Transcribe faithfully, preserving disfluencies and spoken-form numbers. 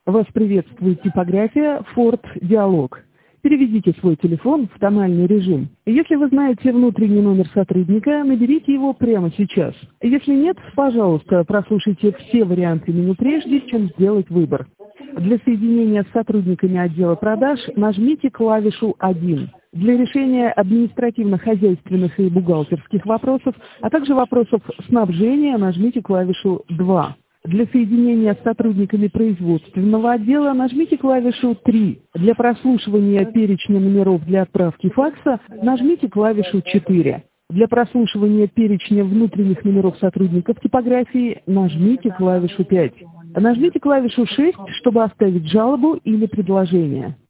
Вас приветствует типография Ford Dialog. Переведите свой телефон в тональный режим. Если вы знаете внутренний номер сотрудника, наберите его прямо сейчас. Если нет, пожалуйста, прослушайте все варианты меню прежде, чем сделать выбор. Для соединения с сотрудниками отдела продаж нажмите клавишу один. Для решения административно-хозяйственных и бухгалтерских вопросов, а также вопросов снабжения нажмите клавишу два. Для соединения с сотрудниками производственного отдела нажмите клавишу три. Для прослушивания перечня номеров для отправки факса нажмите клавишу четыре. Для прослушивания перечня внутренних номеров сотрудников типографии нажмите клавишу пять. Нажмите клавишу шесть, чтобы оставить жалобу или предложение.